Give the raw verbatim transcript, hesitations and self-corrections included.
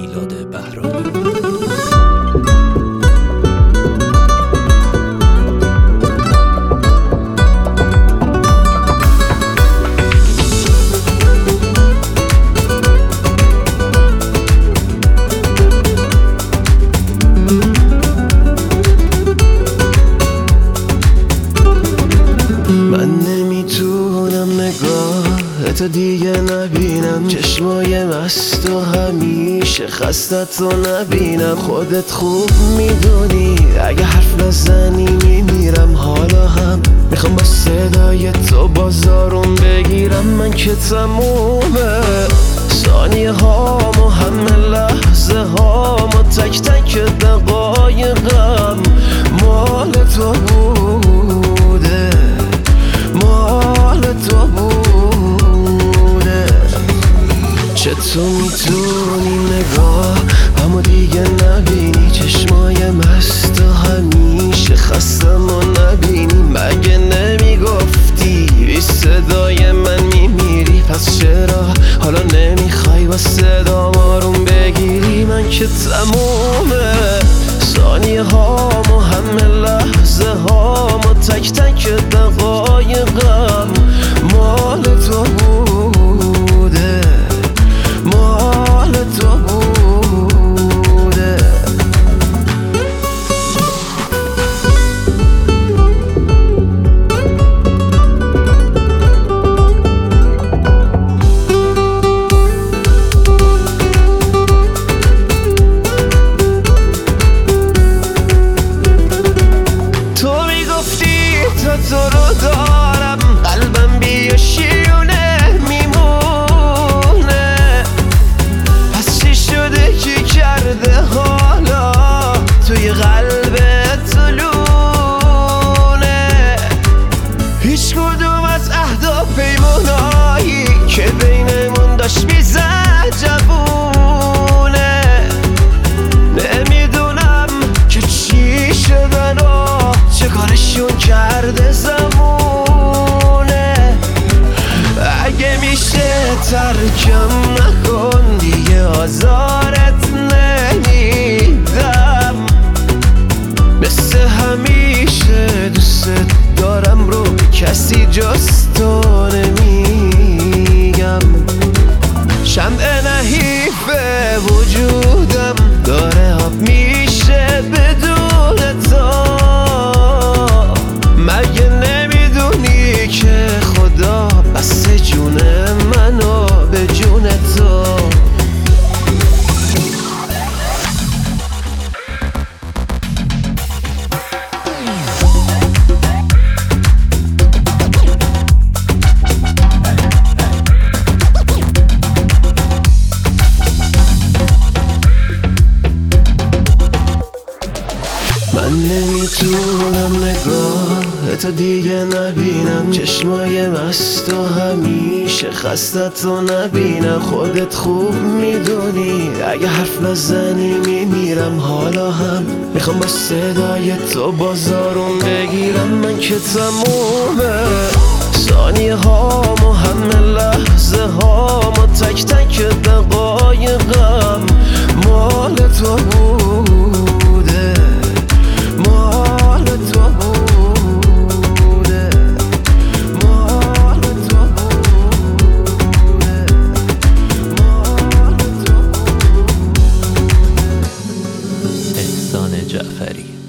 میلاد بهرانی. من نمیتونم نگاهتو دیگه نبینم، چشمای مست و همیشه خستت رو نبینم. خودت خوب میدونی اگه حرف نزنی میمیرم. حالا هم میخوام با صدای تو بازارون بگیرم. من که تمومه ثانیه هامو همه لحظه هامو تک تک دقایقم مال تو بوده، مال تو بوده. چطور میتونی نگاه همو دیگه نبینی، چشمای مست و همیشه خستم و نبینی. مگه نمیگفتی بی صدای من میمیری؟ پس چرا حالا نمیخوای با صدام آروم بگیری؟ من که تمومه ثانیه هامو همه لحظه هامو تک تک دقایقم مال تو بوده، مال تو بوده. تو رو دارم قلبم بی شیونه میمونه. پس چی شده کی کرده حالا توی قلبت لونه؟ هیچ کدوم از عهد و پیمونایی که بینمون داشت میزد جوونه. نمیدونم که چی شدن و چه کارشون کرده زمونه. اگه میشه ترکم نکن دیگه آزارت نمیدم. مثل همیشه دوست دارم رو کسی جز تو نمیگم. شمع نحیف وجودم داره آب میشه بدون تو. مگه نمیدونی که خدا بس جون منو به جون تو؟ من نمیتونم نگاهتو دیگه نبینم، چشمای مست و همیشه خستت رو نبینم. خودت خوب میدونی اگه حرف نزنی میمیرم. حالا هم میخوام با صدای تو بازارون بگیرم. من که تمومه ثانیه هامو همه لحظه هامو تک تک دقایقم مال تو بوده، مال تو بوده، مال تو بوده، مال تو بوده. احسان جعفری.